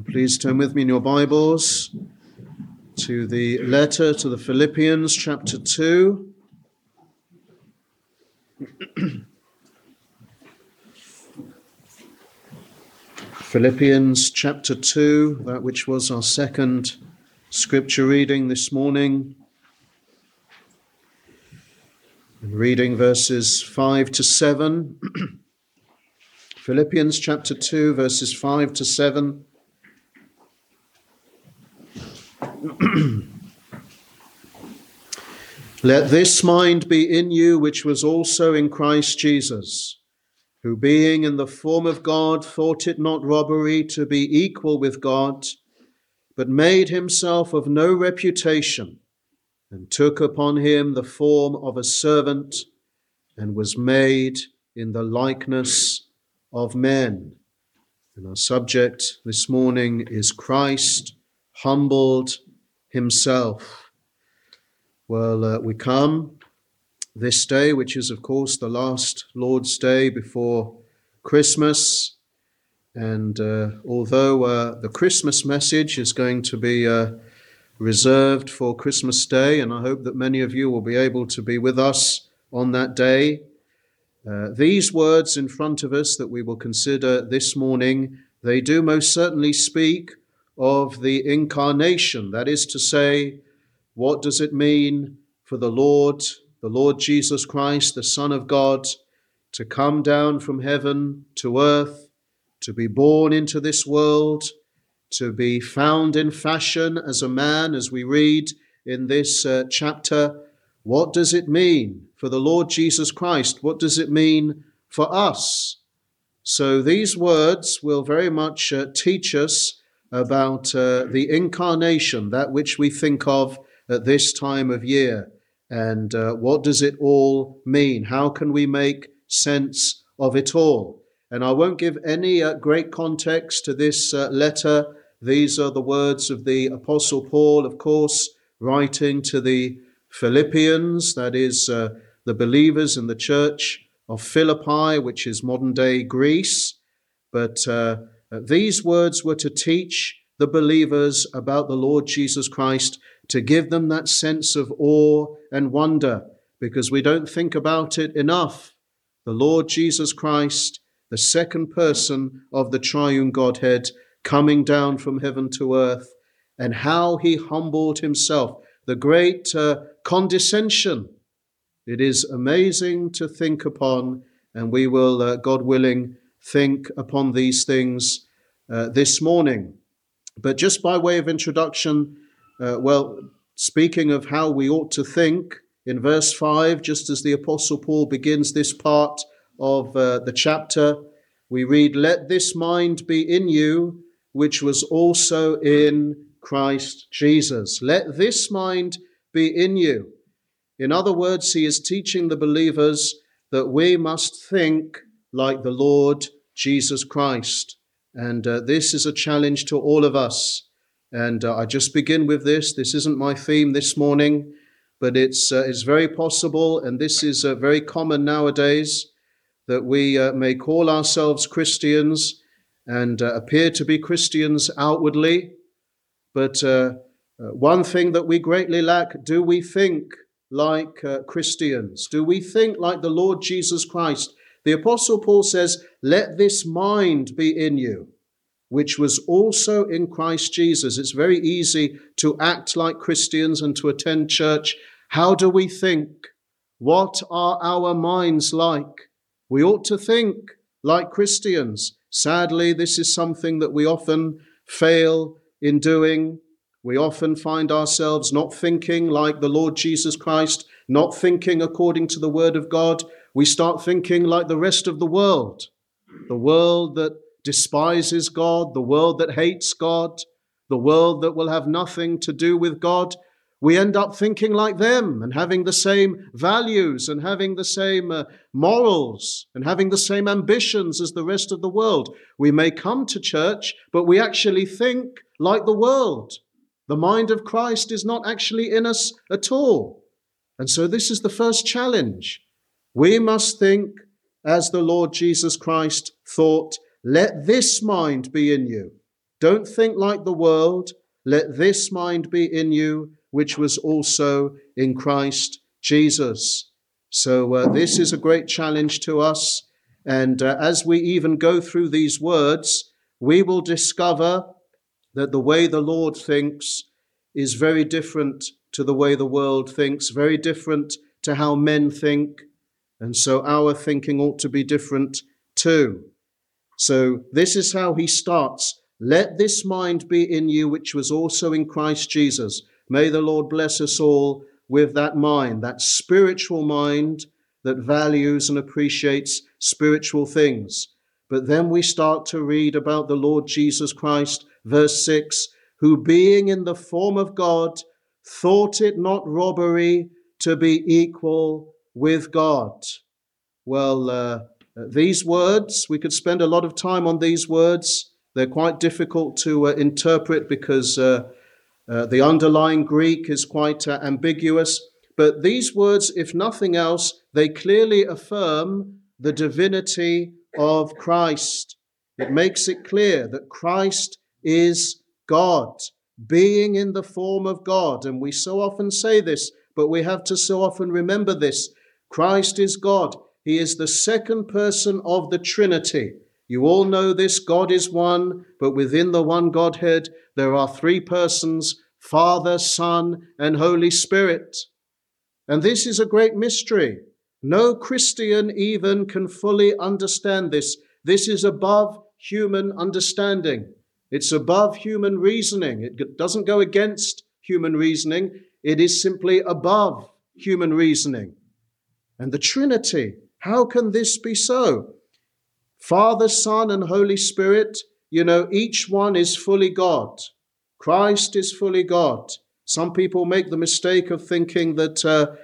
Please turn with me in your Bibles to the letter to the Philippians, chapter 2. Philippians chapter 2, that which was our second scripture reading this morning. And reading verses 5 to 7. Philippians chapter 2, verses 5 to 7. Let this mind be in you, which was also in Christ Jesus, who being in the form of God, thought it not robbery to be equal with God, but made himself of no reputation, and took upon him the form of a servant, and was made in the likeness of men. And our subject this morning is Christ humbled himself. Well, we come this day, which is of course the last Lord's Day before Christmas, and although the Christmas message is going to be reserved for Christmas Day, and I hope that many of you will be able to be with us on that day, these words in front of us that we will consider this morning, they do most certainly speak of the incarnation. That is to say, what does it mean for the Lord Jesus Christ, the Son of God, to come down from heaven to earth, to be born into this world, to be found in fashion as a man, as we read in this chapter? What does it mean for the Lord Jesus Christ? What does it mean for us? So these words will very much teach us about the incarnation, that which we think of at this time of year. And what does it all mean? How can we make sense of it all? And I won't give any great context to this letter. These are the words of the Apostle Paul, of course, writing to the Philippians, that is the believers in the church of Philippi, which is modern-day Greece. But these words were to teach the believers about the Lord Jesus Christ, to give them that sense of awe and wonder, because we don't think about it enough. The Lord Jesus Christ, the second person of the triune Godhead, coming down from heaven to earth, and how he humbled himself, the great condescension. It is amazing to think upon, and we will, God willing, think upon these things this morning. But just by way of introduction, speaking of how we ought to think, in verse 5, just as the Apostle Paul begins this part of the chapter, we read, "Let this mind be in you, which was also in Christ Jesus." Let this mind be in you. In other words, he is teaching the believers that we must think like the Lord Jesus Christ. And this is a challenge to all of us. And I just begin with this. This isn't my theme this morning, but it's very possible, and this is very common nowadays, that we may call ourselves Christians and appear to be Christians outwardly. But one thing that we greatly lack, do we think like Christians? Do we think like the Lord Jesus Christ? The Apostle Paul says, "Let this mind be in you, which was also in Christ Jesus." It's very easy to act like Christians and to attend church. How do we think? What are our minds like? We ought to think like Christians. Sadly, this is something that we often fail in doing. We often find ourselves not thinking like the Lord Jesus Christ, not thinking according to the Word of God. We start thinking like the rest of the world that despises God, the world that hates God, the world that will have nothing to do with God. We end up thinking like them and having the same values and having the same morals and having the same ambitions as the rest of the world. We may come to church, but we actually think like the world. The mind of Christ is not actually in us at all. And so this is the first challenge. We must think as the Lord Jesus Christ thought. Let this mind be in you, Don't think like the world. Let this mind be in you, which was also in Christ Jesus. So this is a great challenge to us. And as we even go through these words, we will discover that the way the Lord thinks is very different to the way the world thinks, very different to how men think. And so our thinking ought to be different too. So this is how he starts. Let this mind be in you, which was also in Christ Jesus. May the Lord bless us all with that mind, that spiritual mind that values and appreciates spiritual things. But then we start to read about the Lord Jesus Christ, verse 6, who being in the form of God, thought it not robbery to be equal with God. Well, these words, we could spend a lot of time on these words. They're quite difficult to interpret because the underlying Greek is quite ambiguous. But these words, if nothing else, they clearly affirm the divinity of Christ. It makes it clear that Christ is God, being in the form of God. And we so often say this, but we have to so often remember this. Christ is God. He is the second person of the Trinity. You all know this. God is one, but within the one Godhead, there are three persons, Father, Son, and Holy Spirit. And this is a great mystery. No Christian even can fully understand this. This is above human understanding. It's above human reasoning. It doesn't go against human reasoning. It is simply above human reasoning. And the Trinity, how can this be so? Father, Son, and Holy Spirit, each one is fully God. Christ is fully God. Some people make the mistake of thinking that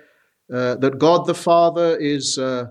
that God the Father is a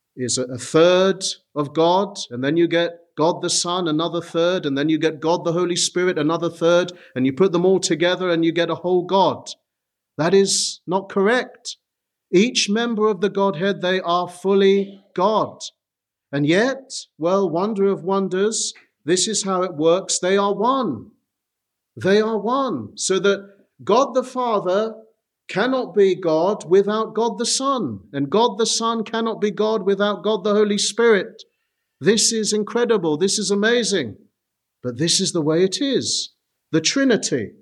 third of God, and then you get God the Son, another third, and then you get God the Holy Spirit, another third, and you put them all together and you get a whole God. That is not correct. Each member of the Godhead, they are fully God. And yet, well, wonder of wonders, this is how it works. They are one. They are one. So that God the Father cannot be God without God the Son. And God the Son cannot be God without God the Holy Spirit. This is incredible. This is amazing. But this is the way it is. The Trinity.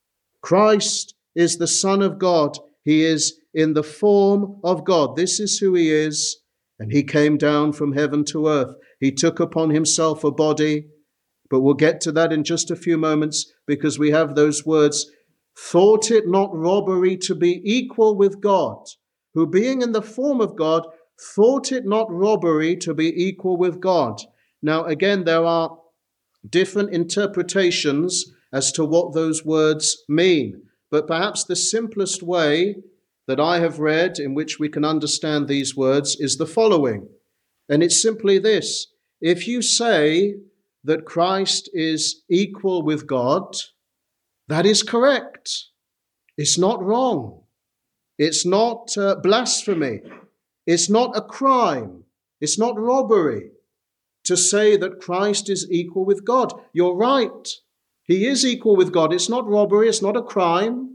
Christ is the Son of God. He is in the form of God. This is who he is. And he came down from heaven to earth. He took upon himself a body. But we'll get to that in just a few moments because we have those words, thought it not robbery to be equal with God, who being in the form of God, thought it not robbery to be equal with God. Now, again, there are different interpretations as to what those words mean. But perhaps the simplest way that I have read in which we can understand these words is the following. And it's simply this. If you say that Christ is equal with God, that is correct. It's not wrong. It's not blasphemy. It's not a crime. It's not robbery to say that Christ is equal with God. You're right. He is equal with God. It's not robbery. It's not a crime.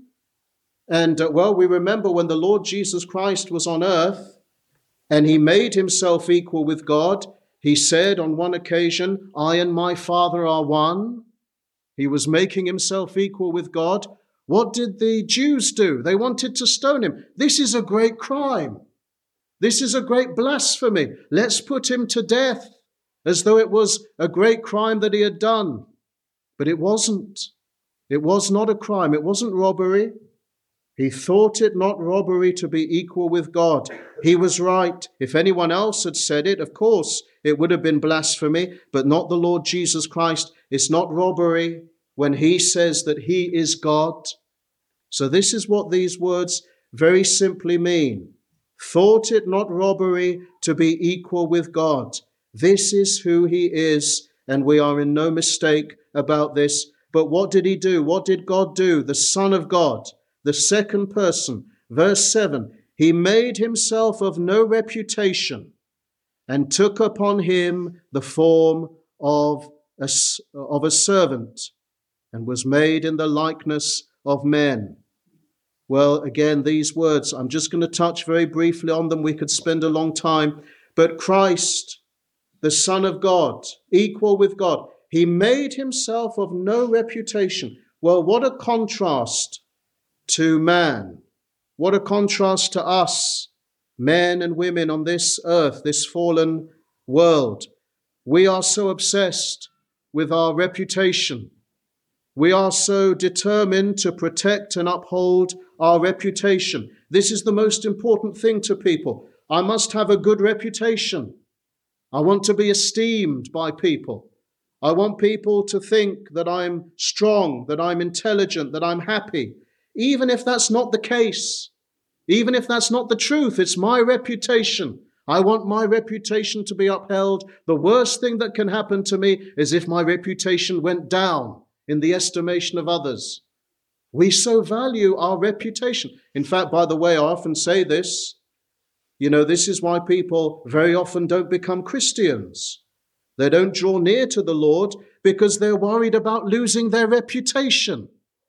And we remember when the Lord Jesus Christ was on earth and he made himself equal with God, he said on one occasion, I and my Father are one. He was making himself equal with God. What did the Jews do? They wanted to stone him. This is a great crime. This is a great blasphemy. Let's put him to death, as though it was a great crime that he had done. But it wasn't. It was not a crime. It wasn't robbery. He thought it not robbery to be equal with God. He was right. If anyone else had said it, of course, it would have been blasphemy, but not the Lord Jesus Christ. It's not robbery when he says that he is God. So this is what these words very simply mean. Thought it not robbery to be equal with God. This is who he is, and we are in no mistake about this. But what did he do? What did God do? The Son of God, the second person, verse 7, he made himself of no reputation and took upon him the form of of a servant, and was made in the likeness of men. Well, again, these words, I'm just going to touch very briefly on them. We could spend a long time. But Christ, the Son of God, equal with God, he made himself of no reputation. Well, what a contrast to man. What a contrast to us, men and women on this earth, this fallen world. We are so obsessed with our reputation. We are so determined to protect and uphold our reputation. This is the most important thing to people. I must have a good reputation. I want to be esteemed by people. I want people to think that I'm strong, that I'm intelligent, that I'm happy. Even if that's not the case, even if that's not the truth, it's my reputation. I want my reputation to be upheld. The worst thing that can happen to me is if my reputation went down in the estimation of others. We so value our reputation. In fact, by the way, I often say this, this is why people very often don't become Christians. They don't draw near to the Lord because they're worried about losing their reputation.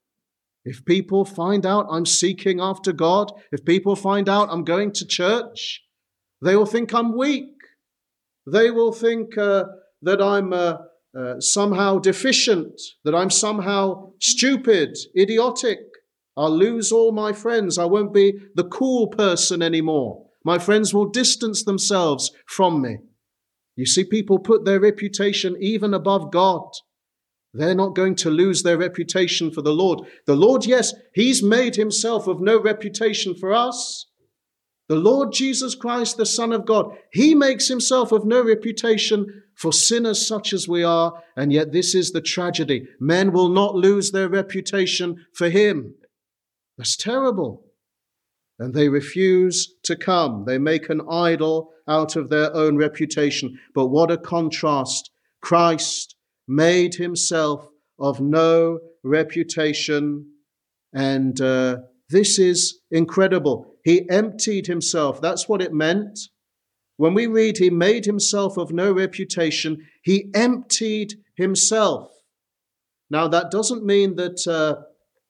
If people find out I'm seeking after God, if people find out I'm going to church, they will think I'm weak. They will think that I'm somehow deficient, that I'm somehow stupid, idiotic. I'll lose all my friends. I won't be the cool person anymore. My friends will distance themselves from me. You see, people put their reputation even above God. They're not going to lose their reputation for the Lord. The Lord, yes, he's made himself of no reputation for us. The Lord Jesus Christ, the Son of God, he makes himself of no reputation for sinners such as we are. And yet this is the tragedy. Men will not lose their reputation for him. That's terrible. And they refuse to come. They make an idol out of their own reputation. But what a contrast. Christ made himself of no reputation. And this is incredible. He emptied himself. That's what it meant. When we read he made himself of no reputation, he emptied himself. Now that doesn't mean that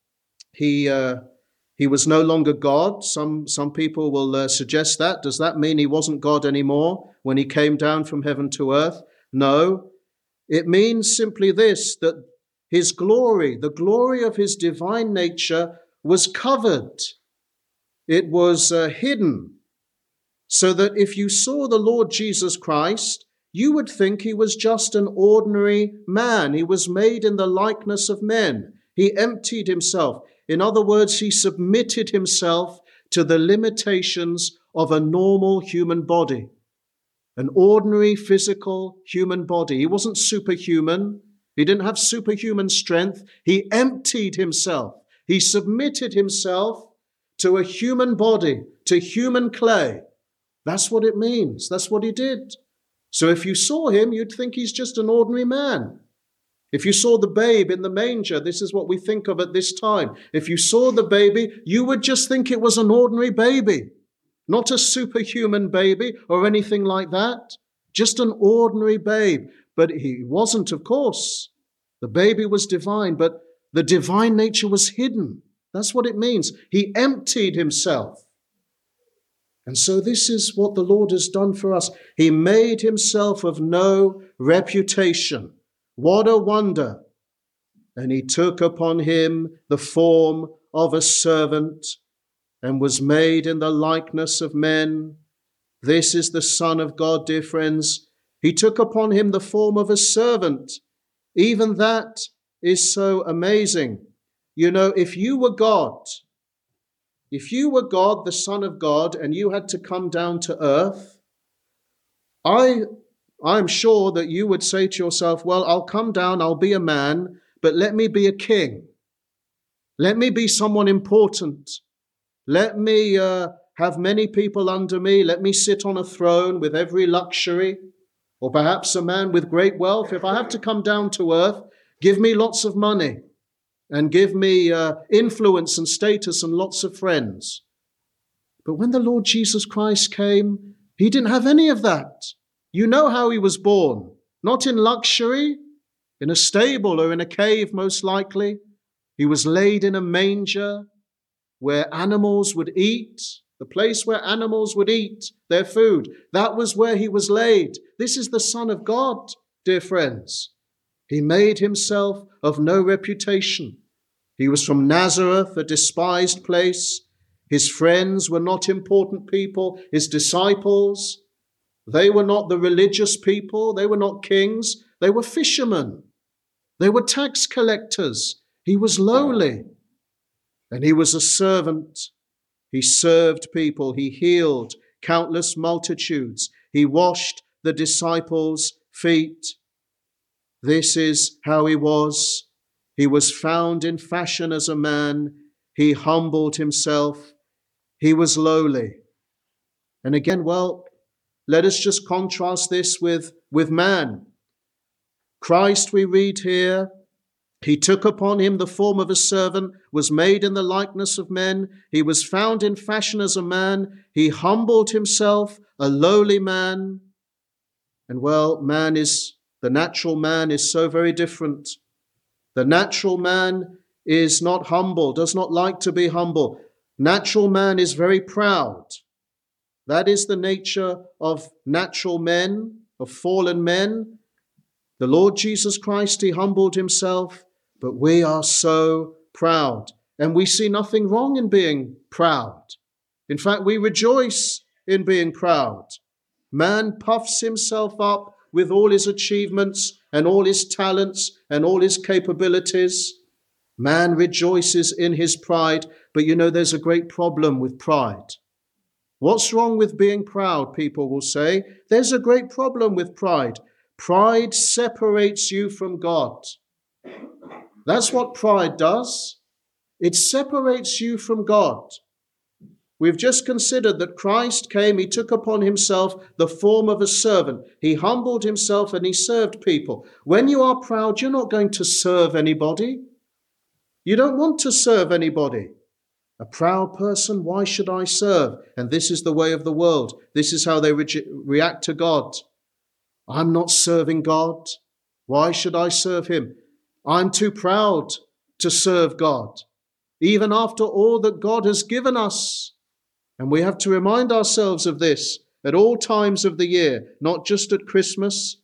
he was no longer God. Some people will suggest that. Does that mean he wasn't God anymore when he came down from heaven to earth? No. It means simply this, that his glory, the glory of his divine nature, was covered. It was hidden, so that if you saw the Lord Jesus Christ, you would think he was just an ordinary man. He was made in the likeness of men. He emptied himself. In other words, he submitted himself to the limitations of a normal human body, an ordinary physical human body. He wasn't superhuman. He didn't have superhuman strength. He emptied himself. He submitted himself to a human body, to human clay. That's what it means. That's what he did. So if you saw him, you'd think he's just an ordinary man. If you saw the babe in the manger, this is what we think of at this time. If you saw the baby, you would just think it was an ordinary baby, not a superhuman baby or anything like that, just an ordinary babe. But he wasn't, of course. The baby was divine, but the divine nature was hidden. That's what it means. He emptied himself. And so this is what the Lord has done for us. He made himself of no reputation. What a wonder. And he took upon him the form of a servant and was made in the likeness of men. This is the Son of God, dear friends. He took upon him the form of a servant. Even that is so amazing. You know, if you were God, the Son of God, and you had to come down to earth, I'm sure that you would say to yourself, well, I'll come down, I'll be a man, but let me be a king. Let me be someone important. Let me have many people under me. Let me sit on a throne with every luxury, or perhaps a man with great wealth. If I have to come down to earth, give me lots of money and give me influence and status and lots of friends. But when the Lord Jesus Christ came, he didn't have any of that. You know how he was born, not in luxury. in a stable or in a cave, most likely. He was laid in a manger where animals would eat, the place where animals would eat their food. That was where he was laid. This is the Son of God, dear friends. He made himself of no reputation. He was from Nazareth, a despised place. His friends were not important people. His disciples, they were not the religious people. They were not kings. They were fishermen. They were tax collectors. He was lowly, and he was a servant. He served people. He healed countless multitudes. He washed the disciples' feet. This is how he was. He was found in fashion as a man. He humbled himself. He was lowly. And again, well, let us just contrast this with man. Christ, we read here, he took upon him the form of a servant, was made in the likeness of men. He was found in fashion as a man. He humbled himself, a lowly man. And well, the natural man is so very different. The natural man is not humble, does not like to be humble. Natural man is very proud. That is the nature of natural men, of fallen men. The Lord Jesus Christ, he humbled himself, but we are so proud. And we see nothing wrong in being proud. In fact, we rejoice in being proud. Man puffs himself up with all his achievements and all his talents and all his capabilities. Man rejoices in his pride, but you know there's a great problem with pride. What's wrong with being proud, people will say? There's a great problem with pride. Pride separates you from God. That's what pride does. It separates you from God. We've just considered that Christ came, he took upon himself the form of a servant. He humbled himself and he served people. When you are proud, you're not going to serve anybody. You don't want to serve anybody. A proud person, why should I serve? And this is the way of the world. This is how they react to God. I'm not serving God. Why should I serve him? I'm too proud to serve God, even after all that God has given us. And we have to remind ourselves of this at all times of the year, not just at Christmas.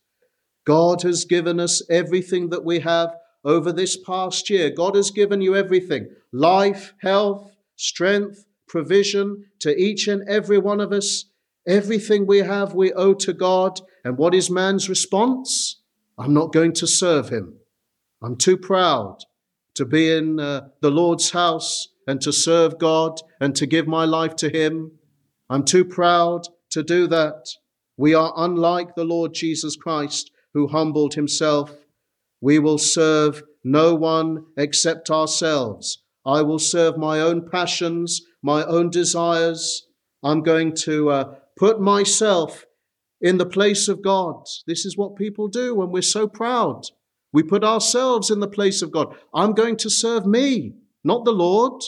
God has given us everything that we have over this past year. God has given you everything: life, health, strength, provision to each and every one of us. Everything we have, we owe to God. And what is man's response? I'm not going to serve him. I'm too proud to be in the Lord's house and to serve God and to give my life to him. I'm too proud to do that. We are unlike the Lord Jesus Christ, who humbled himself. We will serve no one except ourselves. I will serve my own passions, my own desires. I'm going to put myself in the place of God. This is what people do when we're so proud. We put ourselves in the place of God. I'm going to serve me, not the Lord.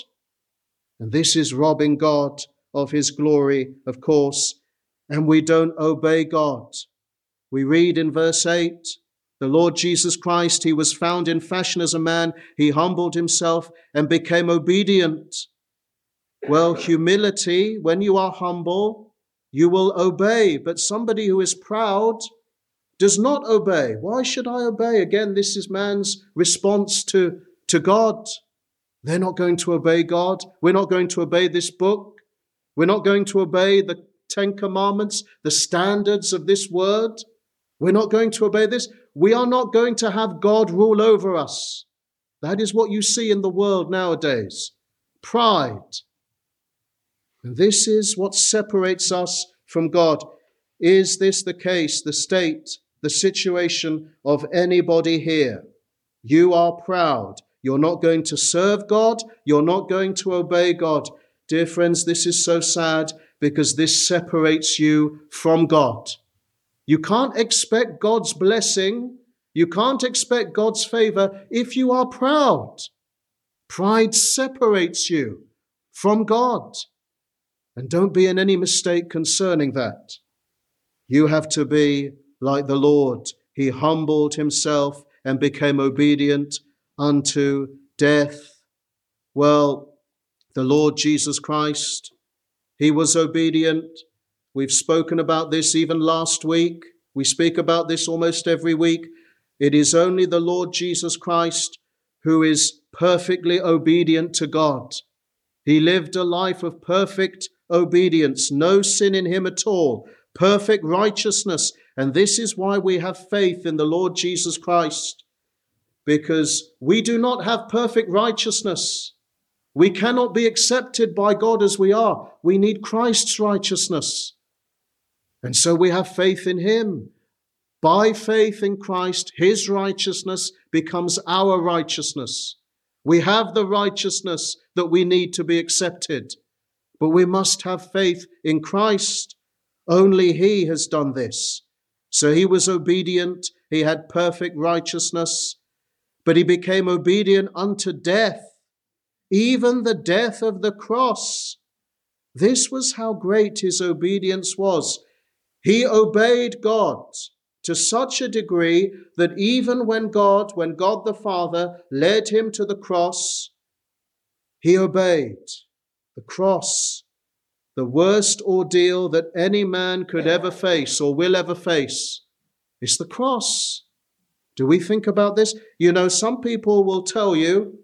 And this is robbing God of his glory, of course. And we don't obey God. We read in verse 8, the Lord Jesus Christ, he was found in fashion as a man. He humbled himself and became obedient. Well, humility, when you are humble, you will obey. But somebody who is proud does not obey. Why should I obey? Again, this is man's response to God. They're not going to obey God. We're not going to obey this book. We're not going to obey the 10 Commandments, the standards of this word. We're not going to obey this. We are not going to have God rule over us. That is what you see in the world nowadays. Pride. And this is what separates us from God. Is this the case, the state, the situation of anybody here? You are proud. You're not going to serve God. You're not going to obey God. Dear friends, this is so sad because this separates you from God. You can't expect God's blessing. You can't expect God's favor if you are proud. Pride separates you from God. And don't be in any mistake concerning that. You have to be like the Lord. He humbled himself and became obedient unto death. Well, the Lord Jesus Christ, he was obedient. We've spoken about this even last week. We speak about this almost every week. It is only the Lord Jesus Christ who is perfectly obedient to God. He lived a life of perfect obedience, no sin in him at all, perfect righteousness. And this is why we have faith in the Lord Jesus Christ, because we do not have perfect righteousness. We cannot be accepted by God as we are. We need Christ's righteousness. And so we have faith in him. By faith in Christ, his righteousness becomes our righteousness. We have the righteousness that we need to be accepted, but we must have faith in Christ. Only he has done this. So he was obedient. He had perfect righteousness, but he became obedient unto death, even the death of the cross. This was how great his obedience was. He obeyed God to such a degree that even when God the Father led him to the cross, he obeyed. The cross, the worst ordeal that any man could ever face or will ever face, is the cross. Do we think about this? You know, some people will tell you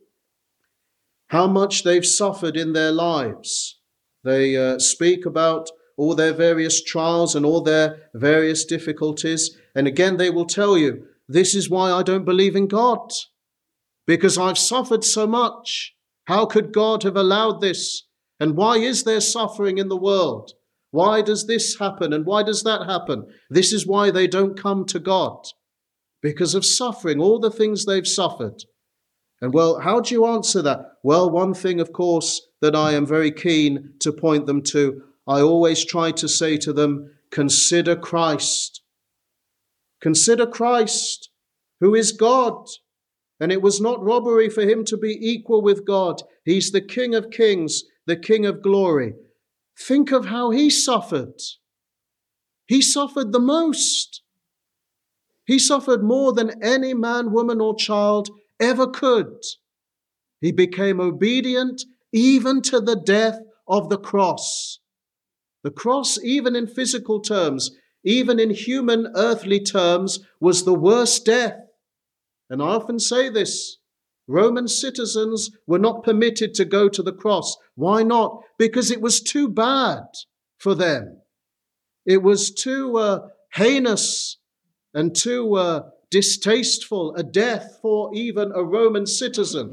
how much they've suffered in their lives. They speak about all their various trials and all their various difficulties. And again, they will tell you, this is why I don't believe in God, because I've suffered so much. How could God have allowed this? And why is there suffering in the world? Why does this happen? And why does that happen? This is why they don't come to God, because of suffering, all the things they've suffered. And well, how do you answer that? Well, one thing, of course, that I am very keen to point them to, I always try to say to them, consider Christ. Consider Christ, who is God. And it was not robbery for him to be equal with God. He's the King of kings, the King of glory. Think of how he suffered. He suffered the most. He suffered more than any man, woman, or child ever could. He became obedient even to the death of the cross. The cross, even in physical terms, even in human earthly terms, was the worst death. And I often say this, Roman citizens were not permitted to go to the cross. Why not? Because it was too bad for them. It was too heinous and too distasteful a death for even a Roman citizen.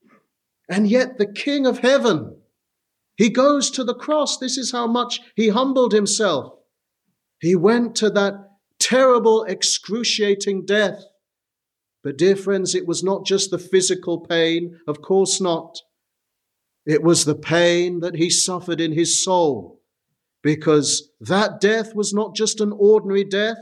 And yet the King of heaven, he goes to the cross. This is how much he humbled himself. He went to that terrible, excruciating death. But dear friends, it was not just the physical pain. Of course not. It was the pain that he suffered in his soul, because that death was not just an ordinary death.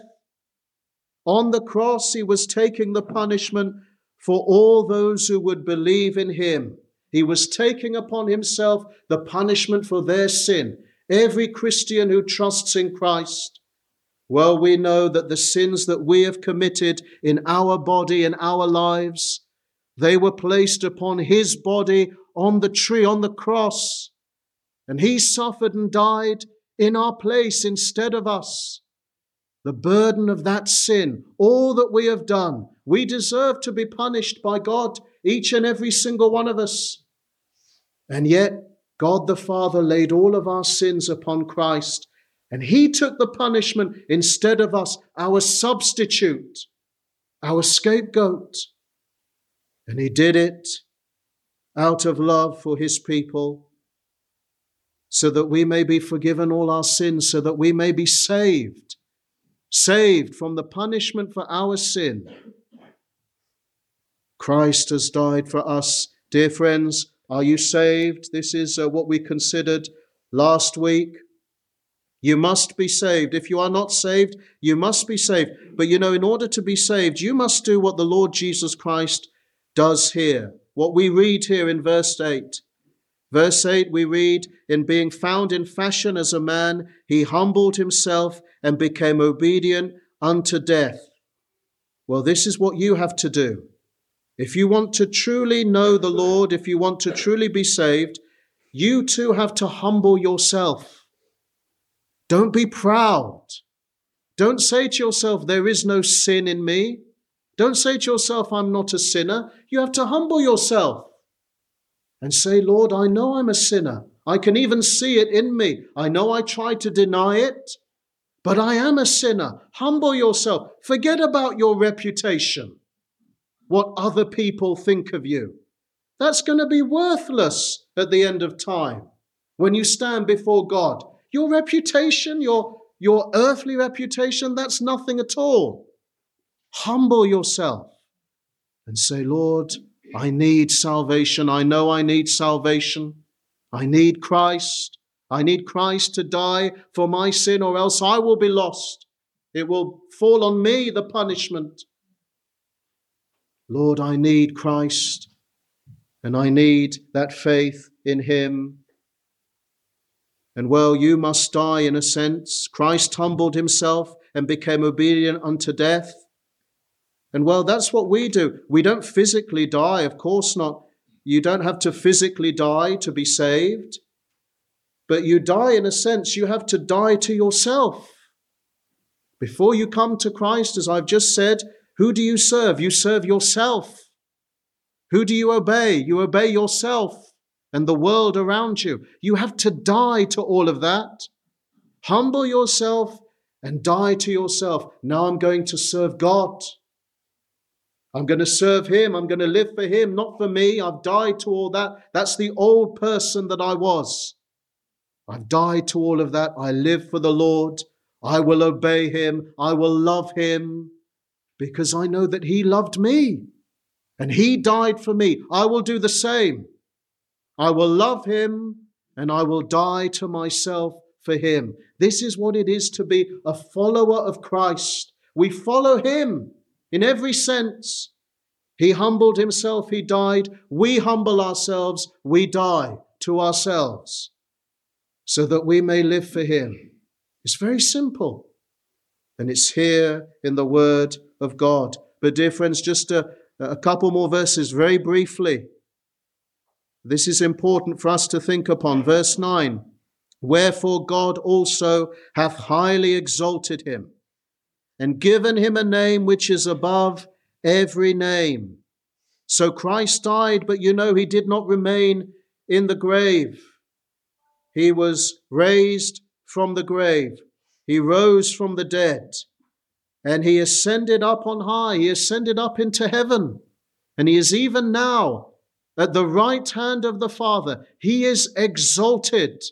On the cross, he was taking the punishment for all those who would believe in him. He was taking upon himself the punishment for their sin. Every Christian who trusts in Christ. Well, we know that the sins that we have committed in our body, in our lives, they were placed upon his body on the tree, on the cross. And he suffered and died in our place instead of us. The burden of that sin, all that we have done, we deserve to be punished by God, each and every single one of us. And yet, God the Father laid all of our sins upon Christ, and he took the punishment instead of us, our substitute, our scapegoat. And he did it out of love for his people, so that we may be forgiven all our sins, so that we may be saved from the punishment for our sin. Christ has died for us. Dear friends, are you saved? This is what we considered last week. You must be saved. If you are not saved, you must be saved. But you know, in order to be saved, you must do what the Lord Jesus Christ does here. What we read here in verse 8. Verse 8, we read, in being found in fashion as a man, he humbled himself and became obedient unto death. Well, this is what you have to do. If you want to truly know the Lord, if you want to truly be saved, you too have to humble yourself. Don't be proud. Don't say to yourself, there is no sin in me. Don't say to yourself, I'm not a sinner. You have to humble yourself and say, Lord, I know I'm a sinner. I can even see it in me. I know I try to deny it, but I am a sinner. Humble yourself. Forget about your reputation, what other people think of you. That's going to be worthless at the end of time when you stand before God. Your reputation, your earthly reputation, that's nothing at all. Humble yourself and say, Lord, I need salvation. I know I need salvation. I need Christ. I need Christ to die for my sin, or else I will be lost. It will fall on me, the punishment. Lord, I need Christ, and I need that faith in him. And well, you must die in a sense. Christ humbled himself and became obedient unto death. And well, that's what we do. We don't physically die, of course not. You don't have to physically die to be saved. But you die in a sense, you have to die to yourself. Before you come to Christ, as I've just said, who do you serve? You serve yourself. Who do you obey? You obey yourself and the world around you. You have to die to all of that. Humble yourself and die to yourself. Now I'm going to serve God. I'm going to serve him. I'm going to live for him, not for me. I've died to all that. That's the old person that I was. I've died to all of that. I live for the Lord. I will obey him. I will love him because I know that he loved me and he died for me. I will do the same. I will love him and I will die to myself for him. This is what it is to be a follower of Christ. We follow him in every sense. He humbled himself, he died. We humble ourselves, we die to ourselves so that we may live for him. It's very simple. And it's here in the word of God. But dear friends, just a couple more verses very briefly. This is important for us to think upon. Verse 9. Wherefore God also hath highly exalted him and given him a name which is above every name. So Christ died, but you know he did not remain in the grave. He was raised from the grave. He rose from the dead. And he ascended up on high. He ascended up into heaven. And he is even now at the right hand of the Father. He is exalted.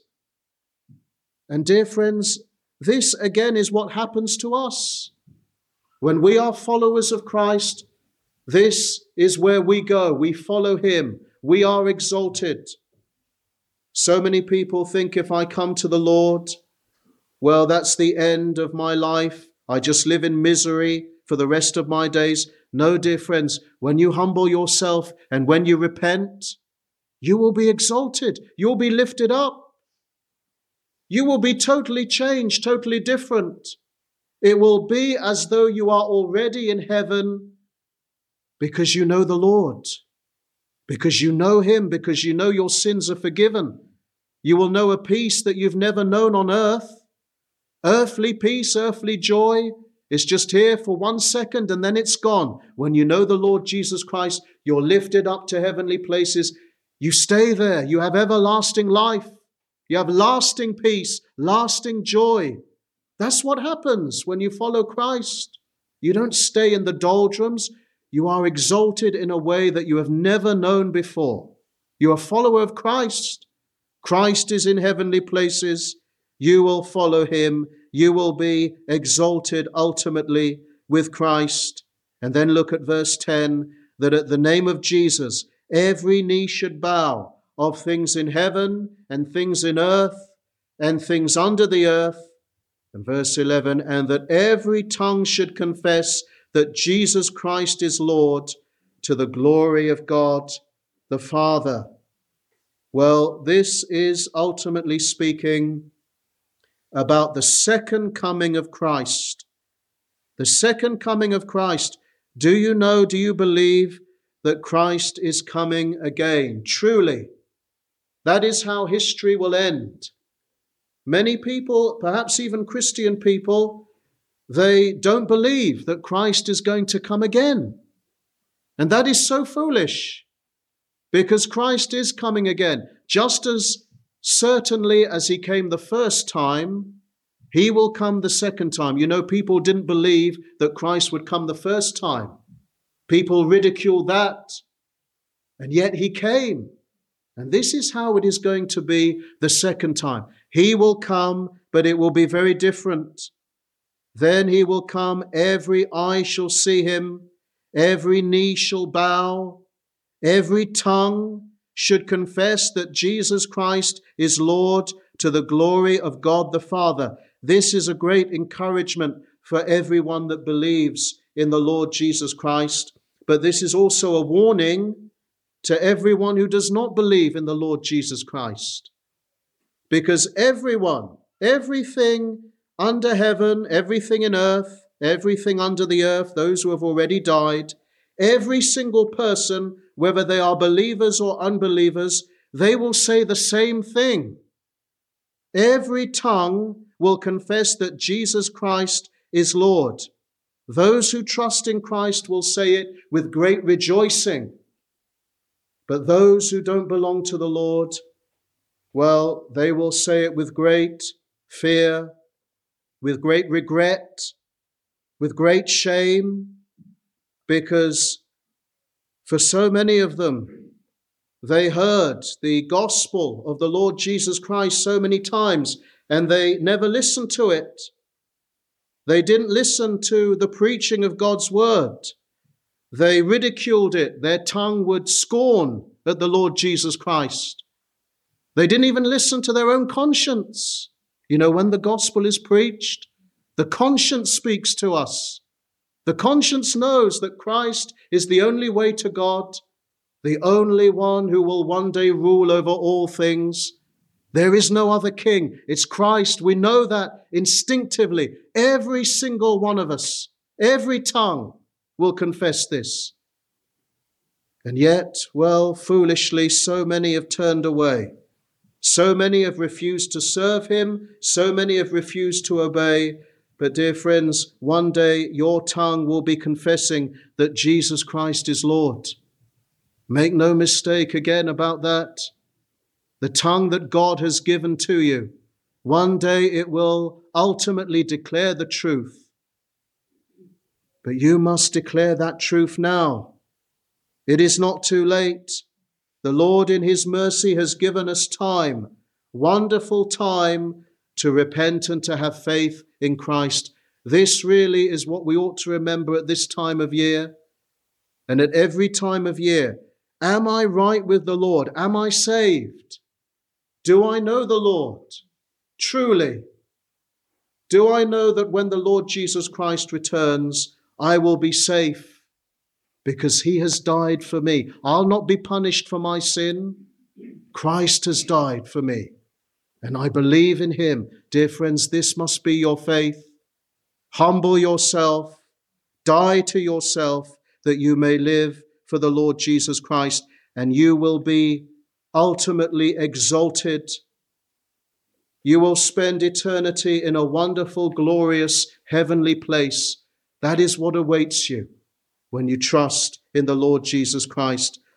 And dear friends, this again is what happens to us. When we are followers of Christ, this is where we go. We follow him. We are exalted. So many people think if I come to the Lord, well, that's the end of my life. I just live in misery for the rest of my days. No, dear friends, when you humble yourself and when you repent, you will be exalted. You'll be lifted up. You will be totally changed, totally different. It will be as though you are already in heaven because you know the Lord, because you know him, because you know your sins are forgiven. You will know a peace that you've never known on earth. Earthly peace, earthly joy is just here for 1 second and then it's gone. When you know the Lord Jesus Christ, you're lifted up to heavenly places. You stay there. You have everlasting life. You have lasting peace, lasting joy. That's what happens when you follow Christ. You don't stay in the doldrums. You are exalted in a way that you have never known before. You're a follower of Christ. Christ is in heavenly places. You will follow him. You will be exalted ultimately with Christ. And then look at verse 10, that at the name of Jesus, every knee should bow of things in heaven and things in earth and things under the earth. And verse 11, and that every tongue should confess that Jesus Christ is Lord, to the glory of God the Father. Well, this is ultimately speaking about the second coming of Christ. The second coming of Christ. Do you know, do you believe that Christ is coming again? Truly, that is how history will end. Many people, perhaps even Christian people, they don't believe that Christ is going to come again. And that is so foolish, because Christ is coming again. Just as certainly as he came the first time, he will come the second time. You know, people didn't believe that Christ would come the first time. People ridiculed that, and yet he came. And this is how it is going to be the second time. He will come, but it will be very different. Then he will come, every eye shall see him, every knee shall bow, every tongue should confess that Jesus Christ is Lord, to the glory of God the Father. This is a great encouragement for everyone that believes in the Lord Jesus Christ. But this is also a warning to everyone who does not believe in the Lord Jesus Christ. Because everyone, everything under heaven, everything in earth, everything under the earth, those who have already died, every single person, whether they are believers or unbelievers, they will say the same thing. Every tongue will confess that Jesus Christ is Lord. Those who trust in Christ will say it with great rejoicing. But those who don't belong to the Lord, well, they will say it with great fear, with great regret, with great shame, because for so many of them, they heard the gospel of the Lord Jesus Christ so many times, and they never listened to it. They didn't listen to the preaching of God's word. They ridiculed it. Their tongue would scorn at the Lord Jesus Christ. They didn't even listen to their own conscience. You know, when the gospel is preached, the conscience speaks to us. The conscience knows that Christ is the only way to God, the only one who will one day rule over all things. There is no other king. It's Christ. We know that instinctively. Every single one of us, every tongue will confess this. And yet, well, foolishly, so many have turned away. So many have refused to serve him. So many have refused to obey. But dear friends, one day your tongue will be confessing that Jesus Christ is Lord. Make no mistake again about that. The tongue that God has given to you, one day it will ultimately declare the truth. But you must declare that truth now. It is not too late. The Lord in his mercy has given us time, wonderful time, to repent and to have faith in Christ. This really is what we ought to remember at this time of year and at every time of year. Am I right with the Lord? Am I saved? Do I know the Lord? Truly. Do I know that when the Lord Jesus Christ returns, I will be safe because he has died for me? I'll not be punished for my sin. Christ has died for me, and I believe in him. Dear friends, this must be your faith. Humble yourself, die to yourself, that you may live for the Lord Jesus Christ, and you will be ultimately exalted. You will spend eternity in a wonderful, glorious, heavenly place. That is what awaits you when you trust in the Lord Jesus Christ.